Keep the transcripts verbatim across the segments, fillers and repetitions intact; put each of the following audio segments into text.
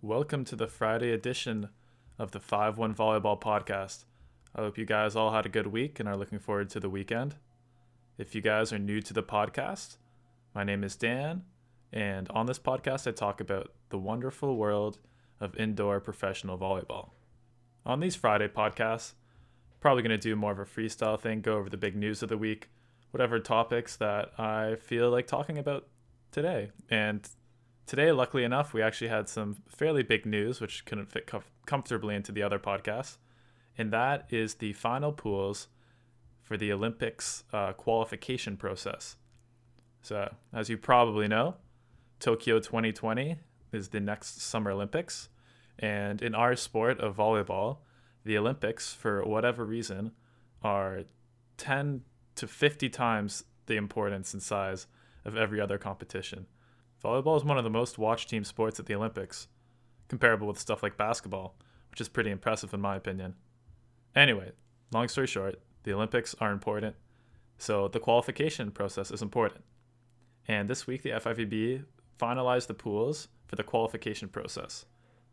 Welcome to the Friday edition of the five one Volleyball Podcast. I hope you guys all had a good week and are looking forward to the weekend. If you guys are new to the podcast, my name is Dan, and on this podcast I talk about the wonderful world of indoor professional volleyball. On these Friday podcasts, probably going to do more of a freestyle thing, go over the big news of the week, whatever topics that I feel like talking about today. And today, luckily enough, we actually had some fairly big news, which couldn't fit com- comfortably into the other podcasts. And that is the final pools for the Olympics uh, qualification process. So, as you probably know, Tokyo twenty twenty is the next Summer Olympics. And in our sport of volleyball, the Olympics, for whatever reason, are ten to fifty times the importance and size of every other competition. Volleyball is one of the most watched team sports at the Olympics, comparable with stuff like basketball, which is pretty impressive in my opinion. Anyway, long story short, the Olympics are important, so the qualification process is important. And this week, the F I V B finalized the pools for the qualification process.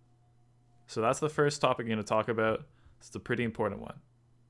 So that's the first topic I'm going to talk about. It's a pretty important one.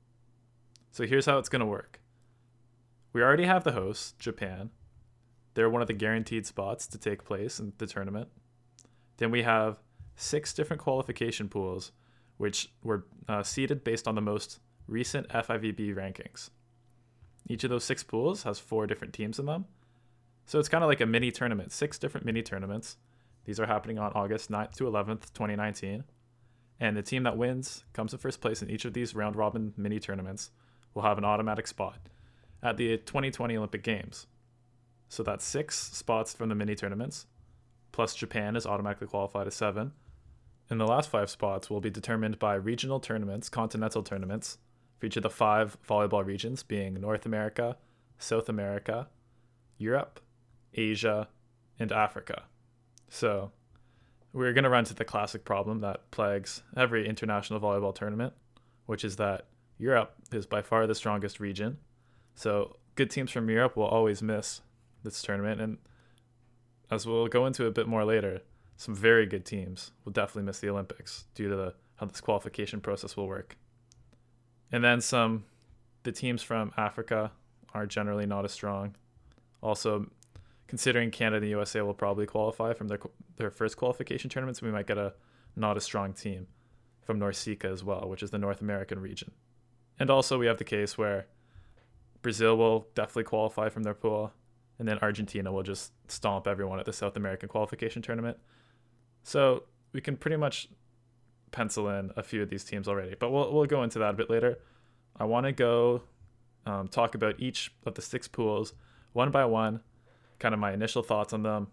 So here's how it's going to work. We already have the hosts, Japan. They're one of the guaranteed spots to take place in the tournament. Then we have six different qualification pools, which were uh, seeded based on the most recent F I V B rankings. Each of those six pools has four different teams in them. So it's kind of like a mini tournament, six different mini tournaments. These are happening on August ninth to eleventh, twenty nineteen. And the team that wins, comes in first place in each of these round robin mini tournaments, will have an automatic spot at the twenty twenty Olympic Games. So that's six spots from the mini tournaments, plus Japan is automatically qualified as seven. And the last five spots will be determined by regional tournaments, continental tournaments, for each of the five volleyball regions being North America, South America, Europe, Asia, and Africa. So we're going to run into the classic problem that plagues every international volleyball tournament, which is that Europe is by far the strongest region. So good teams from Europe will always miss this tournament, and as we'll go into a bit more later, some very good teams will definitely miss the Olympics due to the how this qualification process will work. And then some the teams from Africa are generally not as strong. Also, considering Canada and the U S A will probably qualify from their their first qualification tournaments, we might get a not as strong team from NORCECA as well, which is the North American region. And also we have the case where Brazil will definitely qualify from their pool, and then Argentina will just stomp everyone at the South American qualification tournament. So we can pretty much pencil in a few of these teams already, but we'll we'll go into that a bit later. I want to go um, talk about each of the six pools one by one, kind of my initial thoughts on them,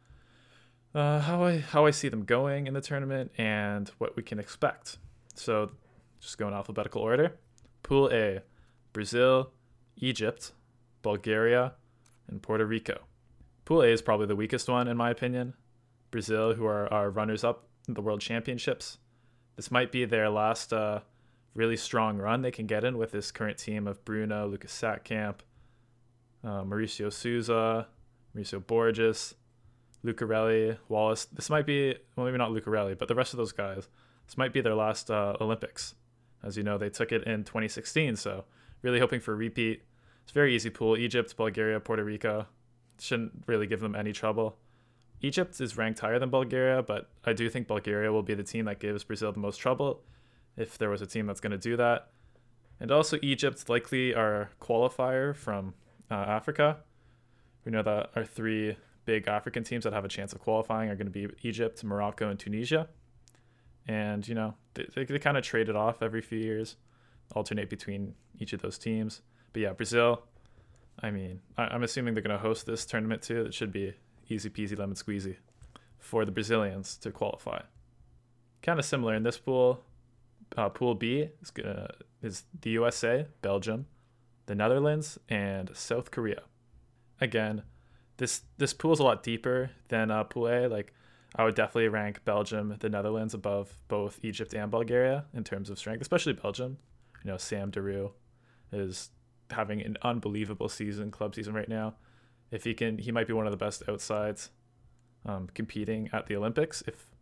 uh, how I how I see them going in the tournament, and what we can expect. So just go in alphabetical order. Pool A, Brazil, Egypt, Bulgaria, and Puerto Rico. Pool A is probably the weakest one in my opinion. Brazil, who are our runners-up in the World Championships. This might be their last uh, really strong run they can get in with this current team of Bruno, Lucas Sackkamp, uh, Mauricio Souza, Mauricio Borges, Lucarelli, Wallace. This might be, well, maybe not Lucarelli, but the rest of those guys. This might be their last uh, Olympics. As you know, they took it in twenty sixteen, so really hoping for a repeat. It's a very easy pool. Egypt, Bulgaria, Puerto Rico. Shouldn't really give them any trouble. Egypt is ranked higher than Bulgaria, but I do think Bulgaria will be the team that gives Brazil the most trouble if there was a team that's going to do that. And also Egypt likely our qualifier from uh, Africa. We know that our three big African teams that have a chance of qualifying are going to be Egypt, Morocco, and Tunisia. And, you know, they, they, they kind of trade it off every few years, alternate between each of those teams. But yeah, Brazil, I mean, I, I'm assuming they're going to host this tournament too. It should be easy peasy lemon squeezy for the Brazilians to qualify. Kind of similar in this pool. Uh, pool B is, gonna, is the U S A, Belgium, the Netherlands, and South Korea. Again, this this pool is a lot deeper than uh, Pool A. Like, I would definitely rank Belgium, the Netherlands above both Egypt and Bulgaria in terms of strength, especially Belgium. You know, Sam Deru is having an unbelievable season, club season right now. If he can, he might be one of the best outsides um, competing at the Olympics if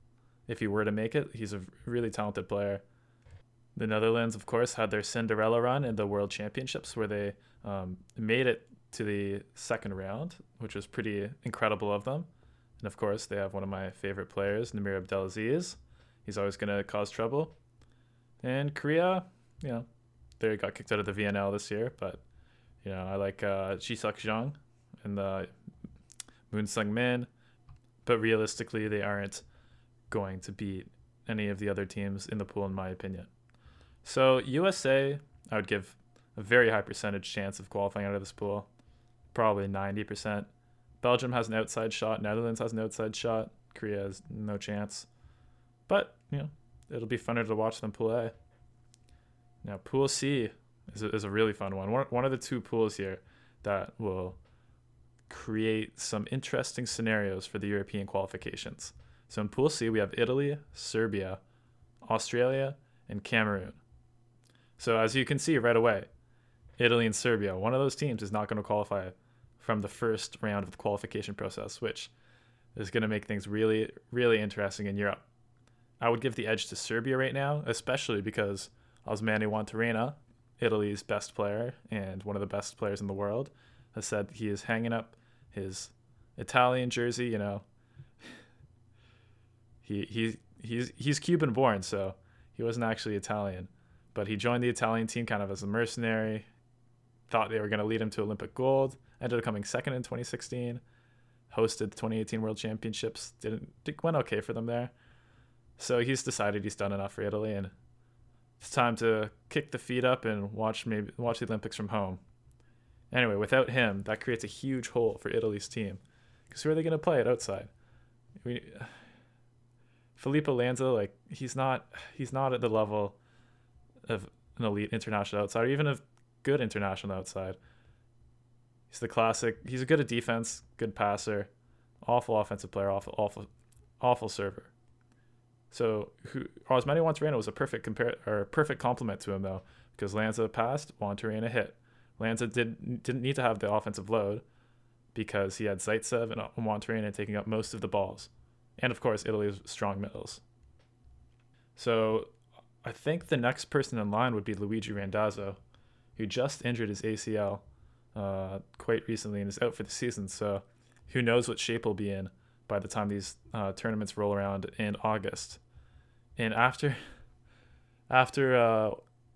if he were to make it. He's a really talented player. The Netherlands, of course, had their Cinderella run in the World Championships where they um, made it to the second round, which was pretty incredible of them. And of course, they have one of my favorite players, Namir Abdelaziz. He's always going to cause trouble. And Korea, you know, they got kicked out of the V N L this year, but, you know, I like uh, Ji-Suk Jung and the Moon Sung-min, but realistically, they aren't going to beat any of the other teams in the pool, in my opinion. So U S A, I would give a very high percentage chance of qualifying out of this pool, probably ninety percent. Belgium has an outside shot. Netherlands has an outside shot. Korea has no chance. But, you know, it'll be funner to watch than Pool A. Now, Pool C is a, is a really fun one. one. One of the two pools here that will create some interesting scenarios for the European qualifications. So in Pool C, we have Italy, Serbia, Australia, and Cameroon. So as you can see right away, Italy and Serbia, one of those teams is not going to qualify from the first round of the qualification process, which is going to make things really, really interesting in Europe. I would give the edge to Serbia right now, especially because Osmani Juantorena, Italy's best player and one of the best players in the world, has said he is hanging up his Italian jersey. You know, he he he's he's Cuban born, so he wasn't actually Italian, but he joined the Italian team kind of as a mercenary. Thought they were going to lead him to Olympic gold. Ended up coming second in twenty sixteen. Hosted the twenty eighteen World Championships. Didn't went okay for them there. So he's decided he's done enough for Italy, and it's time to kick the feet up and watch maybe watch the Olympics from home. Anyway, without him, that creates a huge hole for Italy's team, because who are they going to play at outside? We, Filippo Lanza, like he's not he's not at the level of an elite international outsider, even a good international outside. He's the classic. He's good at defense, good passer, awful offensive player, awful, awful, awful server. So, who Osmani Juantorena was a perfect compare or perfect complement to him though, because Lanza passed, Juantorena hit. Lanza did didn't need to have the offensive load because he had Zaitsev and Juantorena taking up most of the balls, and of course Italy's strong middles. So, I think the next person in line would be Luigi Randazzo, who just injured his A C L uh, quite recently and is out for the season. So who knows what shape he'll be in by the time these uh, tournaments roll around in August. And after after uh,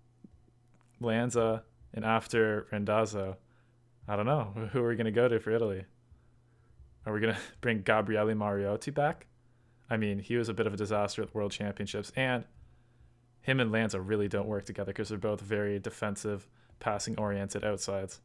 Lanza and after Randazzo, I don't know. Who are we going to go to for Italy? Are we going to bring Gabriele Mariotti back? I mean, he was a bit of a disaster at the World Championships, and him and Lanza really don't work together because they're both very defensive, passing-oriented outsides.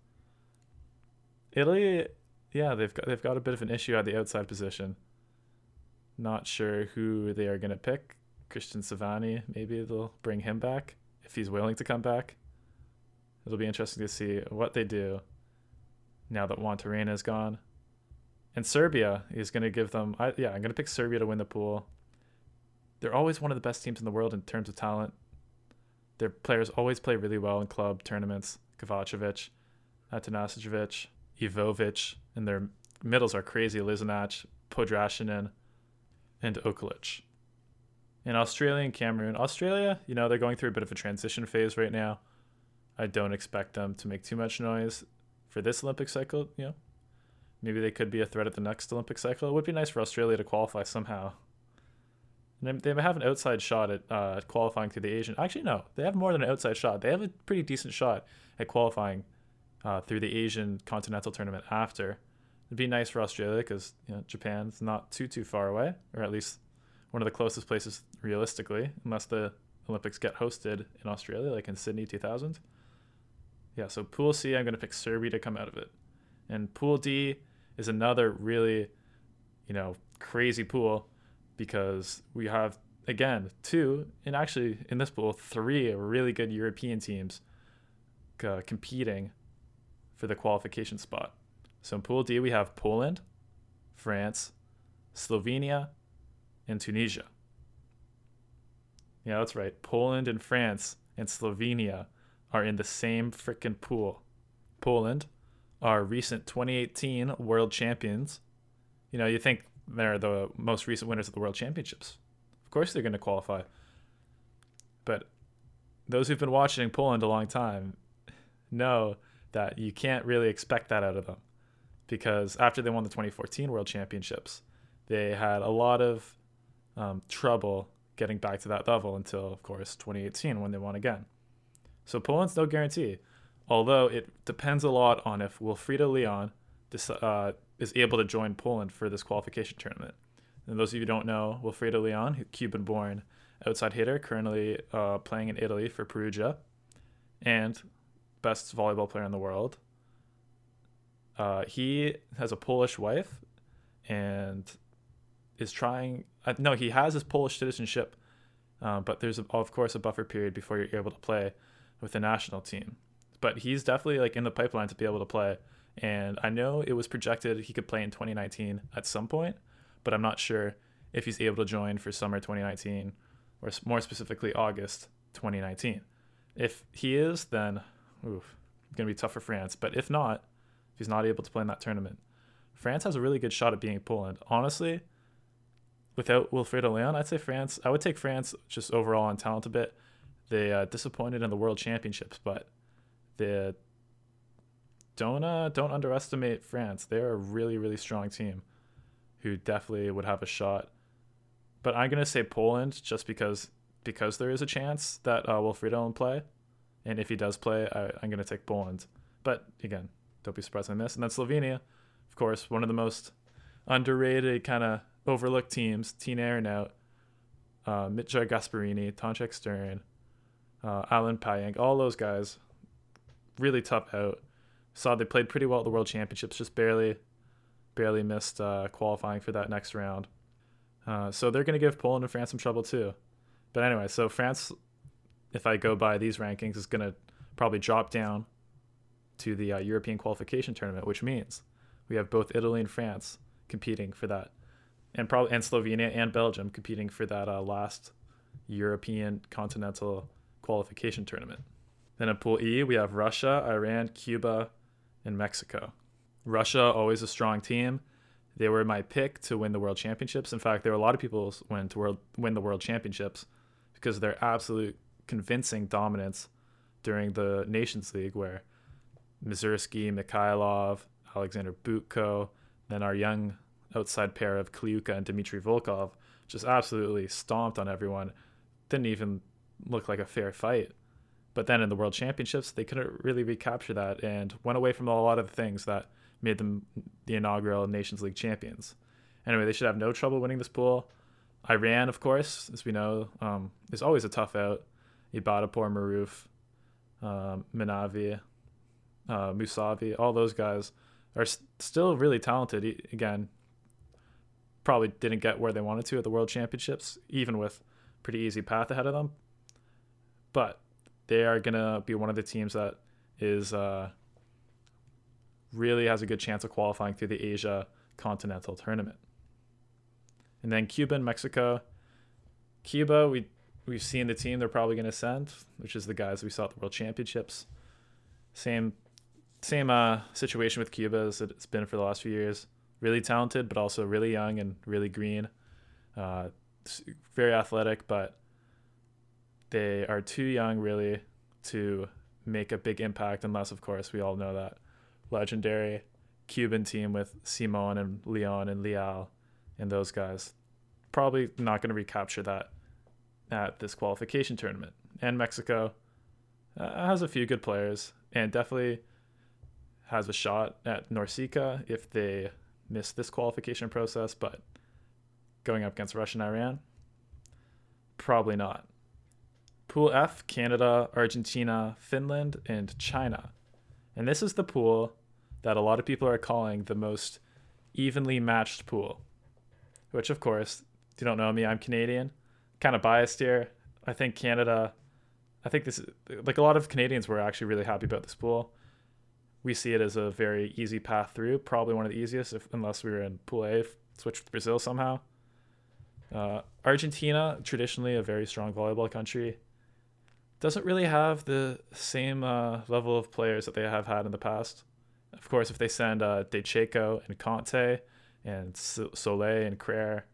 Italy, yeah, they've got they've got a bit of an issue at the outside position. Not sure who they are going to pick. Christian Savani, maybe they'll bring him back if he's willing to come back. It'll be interesting to see what they do now that Juantorena is gone. And Serbia is going to give them, I, yeah, I'm going to pick Serbia to win the pool. They're always one of the best teams in the world in terms of talent. Their players always play really well in club tournaments. Kovacevic, Atanasijevic, Ivovic, and their middles are crazy. Lizanac, Podrashinin, and Okolic. In Australia and Cameroon, Australia, you know, they're going through a bit of a transition phase right now. I don't expect them to make too much noise for this Olympic cycle. You know, maybe they could be a threat at the next Olympic cycle. It would be nice for Australia to qualify somehow. And they have an outside shot at uh, qualifying through the Asian. Actually, no, they have more than an outside shot. They have a pretty decent shot at qualifying uh, through the Asian Continental Tournament after. It'd be nice for Australia because, you know, Japan's not too too far away, or at least one of the closest places realistically, unless the Olympics get hosted in Australia, like in Sydney two thousand. Yeah, so Pool C, I'm going to pick Serbia to come out of it. And Pool D is another really, you know, crazy pool because we have, again, two, and actually in this pool, three really good European teams uh, competing for the qualification spot. So in Pool D, we have Poland, France, Slovenia, and Tunisia. Yeah, that's right. Poland and France and Slovenia are in the same frickin' pool. Poland are recent twenty eighteen world champions. You know, you think they're the most recent winners of the World Championships. Of course they're going to qualify. But those who've been watching Poland a long time know that you can't really expect that out of them, because after they won the twenty fourteen World Championships, they had a lot of um, trouble getting back to that level until, of course, twenty eighteen when they won again. So Poland's no guarantee, although it depends a lot on if Wilfredo Leon uh, is able to join Poland for this qualification tournament. And those of you who don't know, Wilfredo Leon, Cuban-born outside hitter, currently uh, playing in Italy for Perugia, and best volleyball player in the world. Uh, he has a Polish wife and is trying... Uh, no, he has his Polish citizenship, uh, but there's, a, of course, a buffer period before you're able to play with the national team. But he's definitely like in the pipeline to be able to play. And I know it was projected he could play in twenty nineteen at some point, but I'm not sure if he's able to join for summer twenty nineteen, or more specifically August twenty nineteen. If he is, then oof, it's going to be tough for France. But if not, if he's not able to play in that tournament, France has a really good shot at beating Poland. Honestly, without Wilfredo Leon, I'd say France, I would take France just overall on talent a bit. They uh, disappointed in the World Championships, but they don't uh, don't underestimate France. They're a really, really strong team who definitely would have a shot. But I'm gonna say Poland just because because there is a chance that uh, Wilfredo will play, and if he does play, I, I'm gonna take Poland. But again, don't be surprised I miss. And then Slovenia, of course, one of the most underrated, kind of overlooked teams. Tina Arnaut, uh, Mitja Gasparini, Tonček Stern, uh, Alan Payeng, all those guys, really tough out. Saw they played pretty well at the World Championships, just barely, barely missed uh, qualifying for that next round. Uh, so they're going to give Poland and France some trouble too. But anyway, so France, if I go by these rankings, is going to probably drop down to the uh, European qualification tournament, which means we have both Italy and France competing for that, and probably and Slovenia and Belgium competing for that uh, last European continental qualification tournament. Then in Pool E, we have Russia, Iran, Cuba, and Mexico. Russia, always a strong team. They were my pick to win the World Championships. In fact, there were a lot of people's win to world, win the World Championships because of their absolute convincing dominance during the Nations League, where Mazursky, Mikhailov, Alexander Butko, then our young outside pair of Kliuka and Dmitry Volkov just absolutely stomped on everyone. Didn't even look like a fair fight. But then in the World Championships, they couldn't really recapture that and went away from a lot of the things that made them the inaugural Nations League champions. Anyway, they should have no trouble winning this pool. Iran, of course, as we know, um, is always a tough out. Ibadapur, Maruf, um, Minavi, uh, Musavi, all those guys are st- still really talented. Again, probably didn't get where they wanted to at the World Championships, even with pretty easy path ahead of them. But they are going to be one of the teams that is uh, really has a good chance of qualifying through the Asia Continental Tournament. And then Cuba and Mexico. Cuba, we, we've seen the team they're probably going to send, which is the guys we saw at the World Championships. Same same uh, situation with Cuba as it's been for the last few years. Really talented, but also really young and really green. Uh, very athletic, but they are too young, really, to make a big impact, unless, of course, we all know that legendary Cuban team with Simon and Leon and Leal and those guys. Probably not going to recapture that at this qualification tournament. And Mexico uh, has a few good players and definitely has a shot at Norsica if they miss this qualification process, but going up against Russia and Iran, probably not. Pool F, Canada, Argentina, Finland, and China. And this is the pool that a lot of people are calling the most evenly matched pool, which, of course, if you don't know me, I'm Canadian, kind of biased here. I think Canada, I think this, like a lot of Canadians were actually really happy about this pool. We see it as a very easy path through, probably one of the easiest, if, unless we were in Pool A, switch with Brazil somehow. Uh, Argentina, traditionally a very strong volleyball country, doesn't really have the same uh, level of players that they have had in the past. Of course, if they send uh, De Checo and Conte and Soleil and Crere,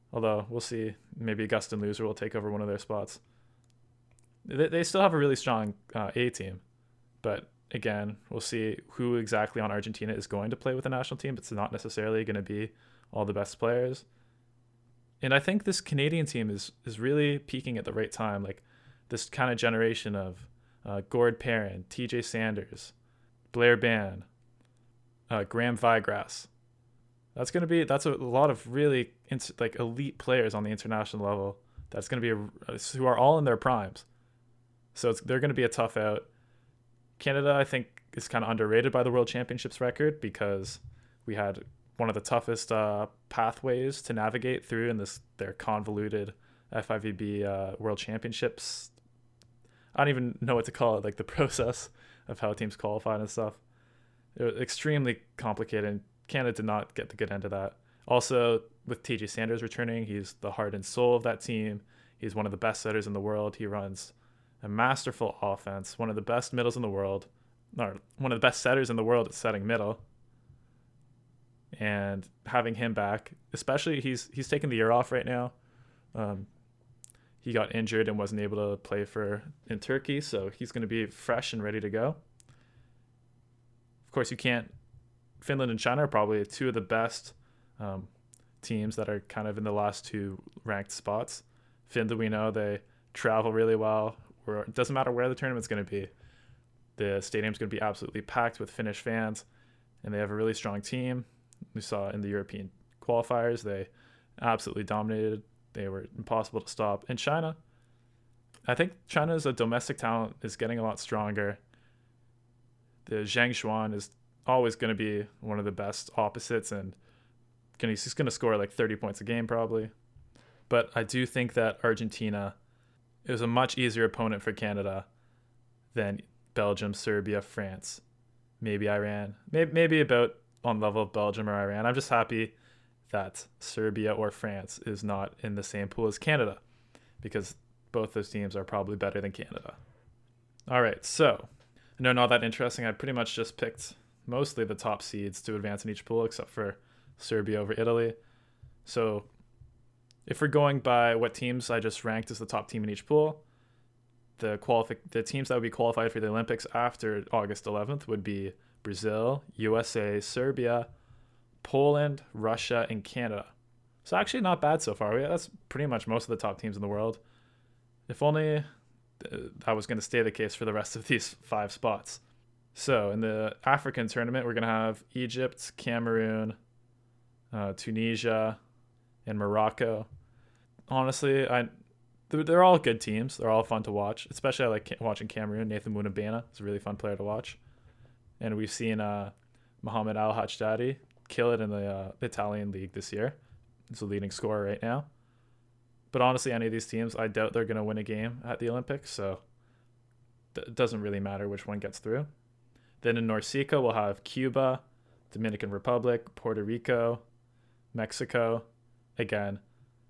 Although we'll see, maybe Augustin Loser will take over one of their spots. They, they still have a really strong uh, A team, but again, we'll see who exactly on Argentina is going to play with the national team. It's not necessarily going to be all the best players. And I think this Canadian team is is really peaking at the right time. Like this kind of generation of uh, Gord Perrin, T J Sanders, Blair Ban, uh, Graham Vigrass. That's going to be, that's a lot of really ins- like elite players on the international level. That's going to be, a, who are all in their primes. So it's, they're going to be a tough out. Canada, I think, is kind of underrated by the World Championships record because we had one of the toughest uh, pathways to navigate through in this their convoluted F I V B uh, World Championships. I don't even know what to call it, like the process of how teams qualified and stuff. It was extremely complicated. Canada did not get the good end of that. Also, with T J Sanders returning, he's the heart and soul of that team. He's one of the best setters in the world. He runs a masterful offense, one of the best middles in the world, or one of the best setters in the world at setting middle. And having him back, especially he's he's taking the year off right now. Um, he got injured and wasn't able to play for in Turkey, so he's going to be fresh and ready to go. Of course, you can't. Finland and China are probably two of the best um, teams that are kind of in the last two ranked spots. Finland, we know they travel really well. Where it doesn't matter where the tournament's going to be. The stadium's going to be absolutely packed with Finnish fans, and they have a really strong team. We saw in the European qualifiers, they absolutely dominated. They were impossible to stop. In China, I think China's a domestic talent is getting a lot stronger. The Zhang Xuan is always going to be one of the best opposites, and he's going to score like thirty points a game probably. But I do think that Argentina is a much easier opponent for Canada than Belgium, Serbia, France, maybe Iran, maybe, maybe about on level of Belgium or Iran. I'm just happy that Serbia or France is not in the same pool as Canada, because both those teams are probably better than Canada. All right, so I know not that interesting. I pretty much just picked mostly the top seeds to advance in each pool, except for Serbia over Italy. So if we're going by what teams I just ranked as the top team in each pool, the qualifi- the teams that would be qualified for the Olympics after August eleventh would be Brazil, U S A, Serbia, Poland, Russia, and Canada. So actually not bad so far. That's pretty much most of the top teams in the world. If only that was going to stay the case for the rest of these five spots. So in the African tournament, we're going to have Egypt, Cameroon, uh, Tunisia, and Morocco. Honestly, I they're, they're all good teams. They're all fun to watch. Especially I like watching Cameroon. Nathan Munabena is a really fun player to watch. And we've seen uh, Mohamed Al Hachdadi kill it in the uh, Italian league this year. He's the leading scorer right now. But honestly, any of these teams, I doubt they're going to win a game at the Olympics. So it doesn't really matter which one gets through. Then in NORCECA, we'll have Cuba, Dominican Republic, Puerto Rico, Mexico. Again,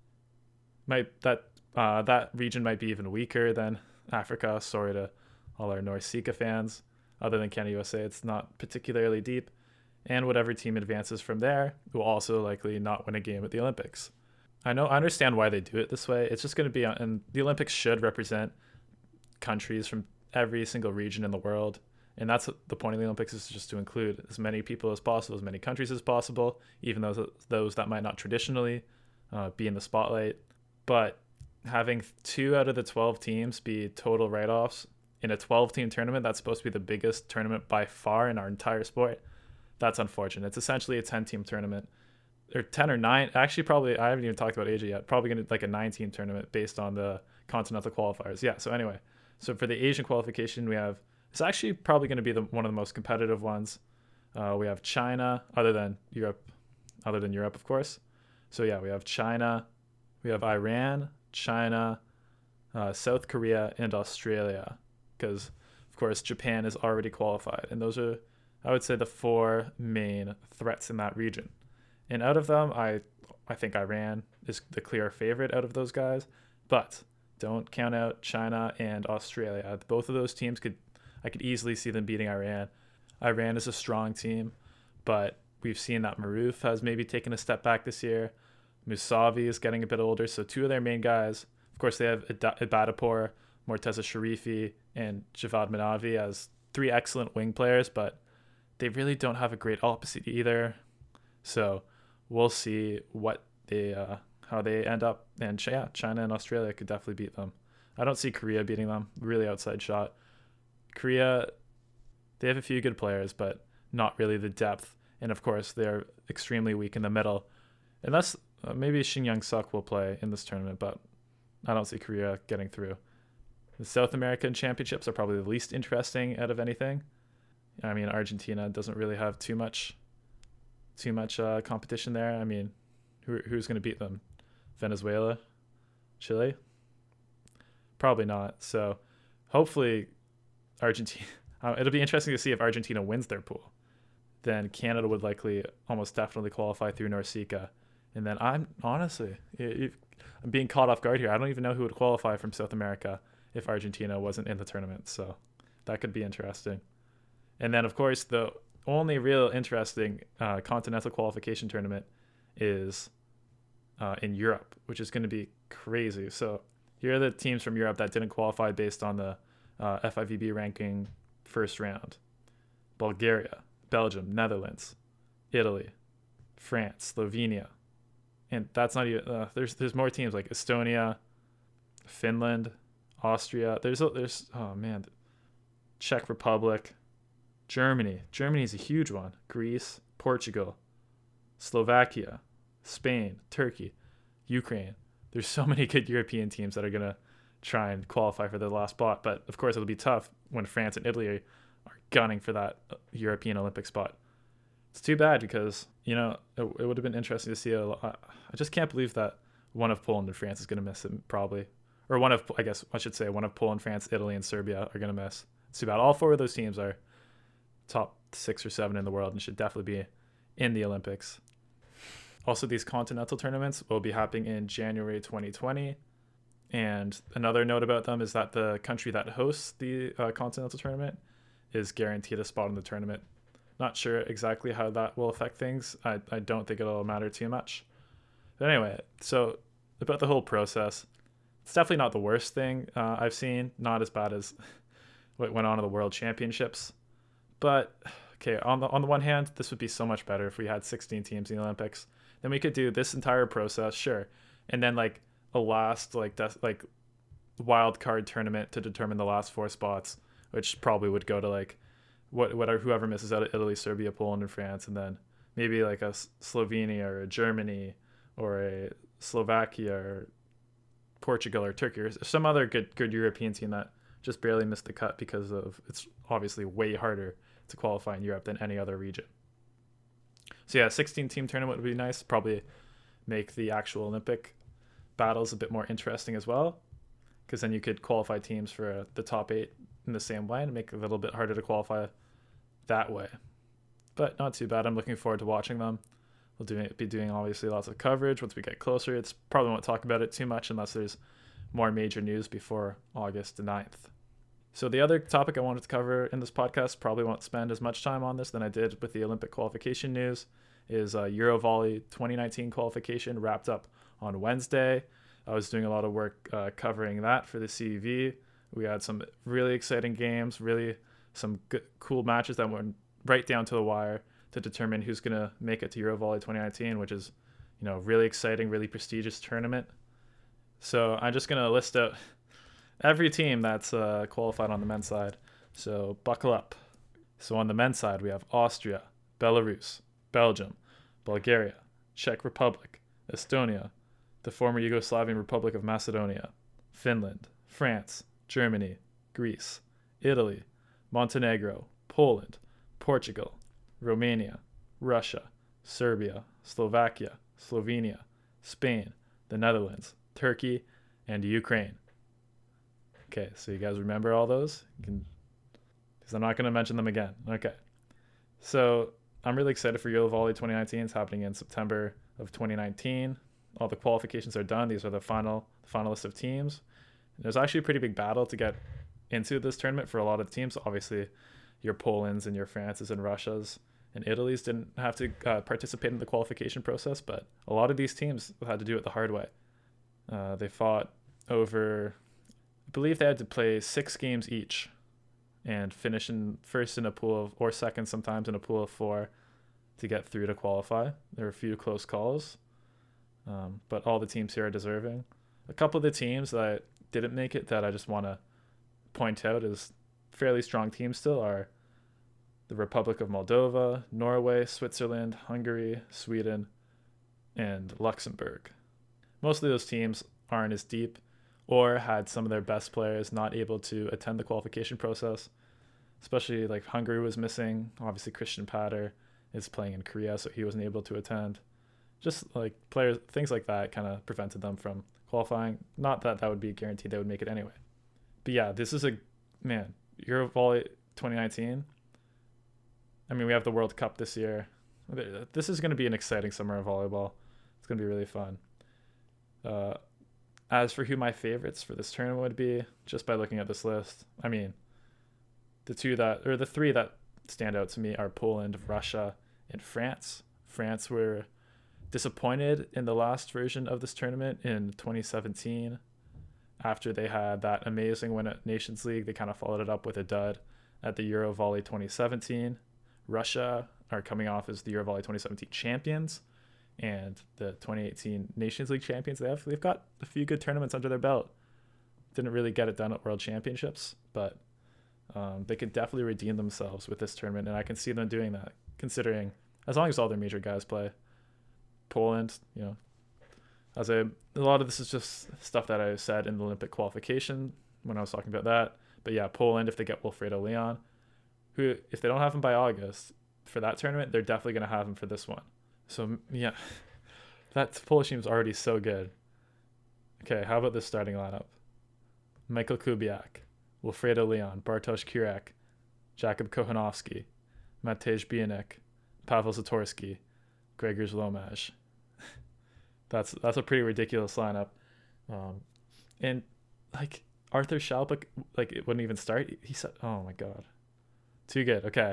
might that uh, that region might be even weaker than Africa. Sorry to all our NORCECA fans. Other than Canada, U S A, it's not particularly deep. And whatever team advances from there will also likely not win a game at the Olympics. I know, I understand why they do it this way. It's just going to be, and the Olympics should represent countries from every single region in the world. And that's the point of the Olympics, is just to include as many people as possible, as many countries as possible, even those those that might not traditionally uh, be in the spotlight. But having two out of the twelve teams be total write-offs in a twelve-team tournament that's supposed to be the biggest tournament by far in our entire sport, that's unfortunate. It's essentially a ten-team tournament. Or ten or nine. Actually, probably, I haven't even talked about Asia yet. Probably going to like a nine-team tournament based on the continental qualifiers. Yeah, so anyway. So for the Asian qualification, we have, it's actually probably going to be the one of the most competitive ones. Uh, we have China, other than Europe, other than Europe, of course. So yeah, we have China, we have Iran, China, uh, South Korea, and Australia. Because, of course, Japan is already qualified. And those are, I would say, the four main threats in that region. And out of them, I I think Iran is the clear favorite out of those guys. But don't count out China and Australia. Both of those teams could, I could easily see them beating Iran. Iran is a strong team, but we've seen that Maruf has maybe taken a step back this year. Musavi is getting a bit older, so two of their main guys. Of course, they have Ibadapur, Morteza Sharifi, and Javad Manavi as three excellent wing players, but they really don't have a great opposite either. So we'll see what they uh, how they end up. And yeah, China and Australia could definitely beat them. I don't see Korea beating them. Really outside shot. Korea, they have a few good players, but not really the depth. And of course, they're extremely weak in the middle. Unless uh, maybe Shin Young-suk will play in this tournament, but I don't see Korea getting through. The South American championships are probably the least interesting out of anything. I mean, Argentina doesn't really have too much too much uh, competition there. I mean, who, who's going to beat them? Venezuela? Chile? Probably not. So hopefully Argentina... Uh, it'll be interesting to see if Argentina wins their pool. Then Canada would likely almost definitely qualify through NORCECA. And then I'm honestly, it, I'm being caught off guard here. I don't even know who would qualify from South America if Argentina wasn't in the tournament. So that could be interesting. And then, of course, the only real interesting uh, continental qualification tournament is uh, in Europe, which is going to be crazy. So here are the teams from Europe that didn't qualify based on the uh, F I V B ranking first round. Bulgaria, Belgium, Netherlands, Italy, France, Slovenia. And that's not even, uh, there's there's more teams like Estonia, Finland, Austria. There's, there's oh man, Czech Republic, Germany. Germany is a huge one. Greece, Portugal, Slovakia, Spain, Turkey, Ukraine. There's so many good European teams that are going to try and qualify for the last spot. But of course, it'll be tough when France and Italy are gunning for that European Olympic spot. It's too bad because, you know, it, it would have been interesting to see. A, I just can't believe that one of Poland and France is going to miss it, probably. Or one of, I guess I should say, one of Poland, France, Italy, and Serbia are going to miss. It's too bad. All four of those teams are top six or seven in the world and should definitely be in the Olympics. Also, these continental tournaments will be happening in January twenty twenty. And another note about them is that the country that hosts the uh, continental tournament is guaranteed a spot in the tournament. Not sure exactly how that will affect things. I, I don't think it'll matter too much. But anyway, so about the whole process, it's definitely not the worst thing uh, I've seen. Not as bad as what went on in the World Championships. But, okay, on the on the one hand, this would be so much better if we had sixteen teams in the Olympics. Then we could do this entire process, sure. And then, like, a last, like, des- like wild card tournament to determine the last four spots, which probably would go to, like, what whatever whoever misses out of Italy, Serbia, Poland, and France, and then maybe like a Slovenia or a Germany or a Slovakia or Portugal or Turkey or some other good good European team that just barely missed the cut because of it's obviously way harder to qualify in Europe than any other region. So yeah, sixteen team tournament would be nice. Probably make the actual Olympic battles a bit more interesting as well, because then you could qualify teams for the top eight in the same way and make it a little bit harder to qualify that way. But not too bad. I'm looking forward to watching them. We'll do, be doing obviously lots of coverage once we get closer. It's probably won't talk about it too much unless there's more major news before August the ninth. So the other topic I wanted to cover in this podcast, probably won't spend as much time on this than I did with the Olympic qualification news, is uh, Eurovolley twenty nineteen qualification wrapped up on Wednesday. I was doing a lot of work uh, covering that for the C V. We had some really exciting games, really some good, cool matches that went right down to the wire to determine who's going to make it to Eurovolley twenty nineteen, which is, you know, really exciting, really prestigious tournament. So I'm just going to list out every team that's uh, qualified on the men's side. So buckle up. So on the men's side, we have Austria, Belarus, Belgium, Bulgaria, Czech Republic, Estonia, the former Yugoslavian Republic of Macedonia, Finland, France, Germany, Greece, Italy, Montenegro, Poland, Portugal, Romania, Russia, Serbia, Slovakia, Slovenia, Spain, the Netherlands, Turkey, and Ukraine. Okay, so you guys remember all those? Because I'm not going to mention them again. Okay. So I'm really excited for Eurovolley twenty nineteen. It's happening in September of twenty nineteen. All the qualifications are done. These are the final the finalists of teams. And there's actually a pretty big battle to get into this tournament for a lot of teams. Obviously, your Poland's and your France's and Russia's and Italy's didn't have to uh, participate in the qualification process, but a lot of these teams had to do it the hard way. Uh, they fought over, I believe they had to play six games each and finish in first in a pool of, or second sometimes in a pool of four to get through to qualify. There were a few close calls, um, but all the teams here are deserving. A couple of the teams that didn't make it that I just want to point out as fairly strong teams still are the Republic of Moldova, Norway, Switzerland, Hungary, Sweden, and Luxembourg. Most of those teams aren't as deep or had some of their best players not able to attend the qualification process, especially like Hungary was missing. Obviously, Christian Patter is playing in Korea, so he wasn't able to attend. Just like players, things like that kind of prevented them from qualifying. Not that that would be guaranteed they would make it anyway. But yeah, this is a, man, Eurovolley twenty nineteen. I mean, we have the World Cup this year. This is going to be an exciting summer of volleyball. It's going to be really fun. Uh, as for who my favorites for this tournament would be, just by looking at this list, I mean, the two that, or the three that stand out to me are Poland, Russia, and France. France were disappointed in the last version of this tournament in twenty seventeen. After they had that amazing win at Nations League, they kind of followed it up with a dud at the Eurovolley twenty seventeen. Russia are coming off as the Eurovolley twenty seventeen champions and the twenty eighteen Nations League champions. They have, they've got a few good tournaments under their belt. Didn't really get it done at World Championships, but um, they could definitely redeem themselves with this tournament, and I can see them doing that, considering as long as all their major guys play. Poland, you know, as a, a lot of this is just stuff that I said in the Olympic qualification when I was talking about that. But yeah, Poland, if they get Wilfredo Leon, who, if they don't have him by August for that tournament, they're definitely going to have him for this one. So yeah, that Polish team is already so good. Okay, how about this starting lineup? Michael Kubiak, Wilfredo Leon, Bartosz Kurek, Jakub Kochanowski, Matej Bianek, Pavel Zatorsky, Gregors Lomaj. That's that's a pretty ridiculous lineup. Um, and like Arthur Shalpik, like it wouldn't even start. He said, "Oh my god, too good." Okay,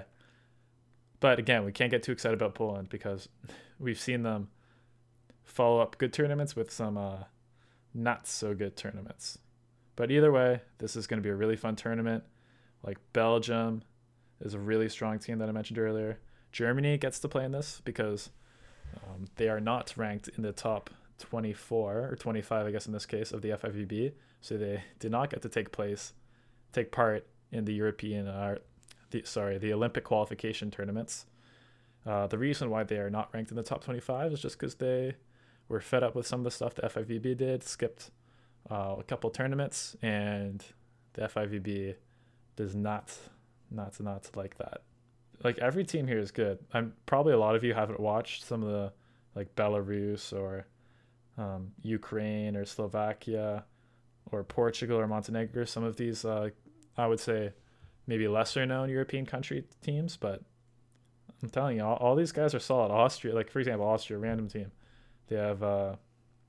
but again, we can't get too excited about Poland because we've seen them follow up good tournaments with some uh, not so good tournaments. But either way, this is going to be a really fun tournament. Like Belgium is a really strong team that I mentioned earlier. Germany gets to play in this because Um, they are not ranked in the top twenty-four or twenty-five, I guess in this case, of the F I V B. So they did not get to take place, take part in the European, uh, the, sorry, the Olympic qualification tournaments. Uh, the reason why they are not ranked in the top twenty-five is just because they were fed up with some of the stuff the F I V B did, skipped uh, a couple tournaments, and the F I V B does not, not, not like that. Like every team here is good. I'm probably a lot of you haven't watched some of the like Belarus or um, Ukraine or Slovakia or Portugal or Montenegro. Some of these, uh, I would say, maybe lesser known European country teams. But I'm telling you, all, all these guys are solid. Austria, like for example, Austria, random team. They have uh,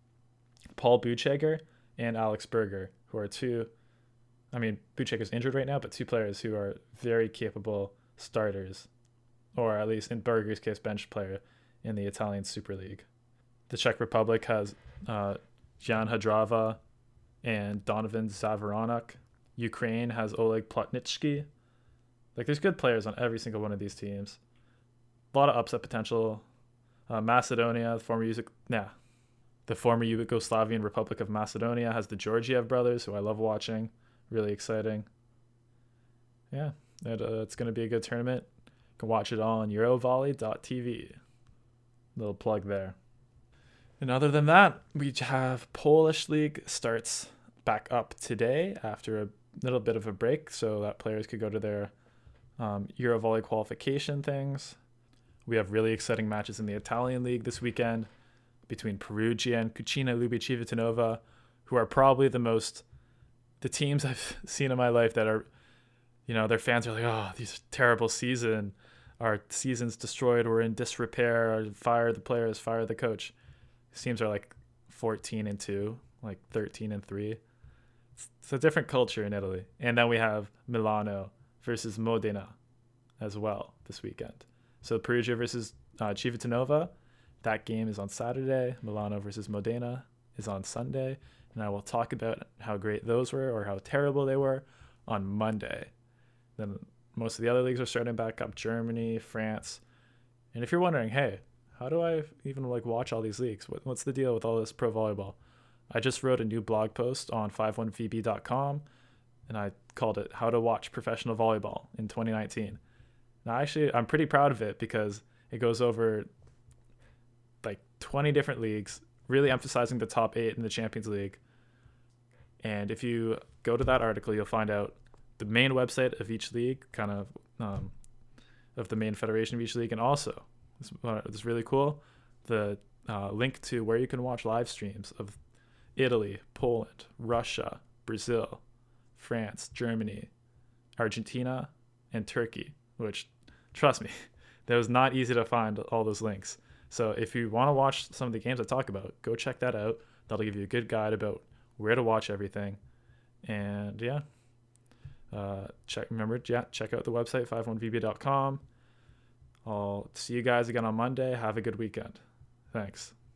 Paul Bucheger and Alex Berger, who are two. I mean, Bucheger's injured right now, but two players who are very capable starters, or at least in Berger's case, bench player in the Italian Super League. The Czech Republic has uh, Jan Hadrava and Donovan Zavaronok. Ukraine has Oleg Plotnitsky. Like, there's good players on every single one of these teams. A lot of upset potential. Uh, Macedonia, the former Yugo- nah, the former Yugoslavian Republic of Macedonia has the Georgiev brothers, who I love watching. Really exciting. Yeah. It, uh, it's going to be a good tournament. You can watch it all on eurovolley dot t v. Little plug there. And other than that, we have Polish League starts back up today after a little bit of a break so that players could go to their um, Eurovolley qualification things. We have really exciting matches in the Italian League this weekend between Perugia and Cucina Ljubic-Civitanova, who are probably the most, the teams I've seen in my life that are, you know, their fans are like, oh, these terrible season. Our season's destroyed. We're in disrepair. Fire the players. Fire the coach. These teams are like fourteen and two, like thirteen and three. It's, it's a different culture in Italy. And then we have Milano versus Modena as well this weekend. So Perugia versus uh, Civitanova, that game is on Saturday. Milano versus Modena is on Sunday. And I will talk about how great those were or how terrible they were on Monday. Then most of the other leagues are starting back up, Germany, France. And if you're wondering, hey, how do I even like watch all these leagues? What, what's the deal with all this pro volleyball? I just wrote a new blog post on five one v b dot com, and I called it How to Watch Professional Volleyball in twenty nineteen. Now, actually, I'm pretty proud of it because it goes over like twenty different leagues, really emphasizing the top eight in the Champions League. And if you go to that article, you'll find out the main website of each league, kind of um, of the main federation of each league, and also, this, uh, this is really cool, the uh, link to where you can watch live streams of Italy, Poland, Russia, Brazil, France, Germany, Argentina, and Turkey, which, trust me, that was not easy to find all those links. So if you want to watch some of the games I talk about, go check that out. That'll give you a good guide about where to watch everything. And yeah, uh, check. remember, yeah, check out the website, five one v b dot com. I'll see you guys again on Monday. Have a good weekend. Thanks.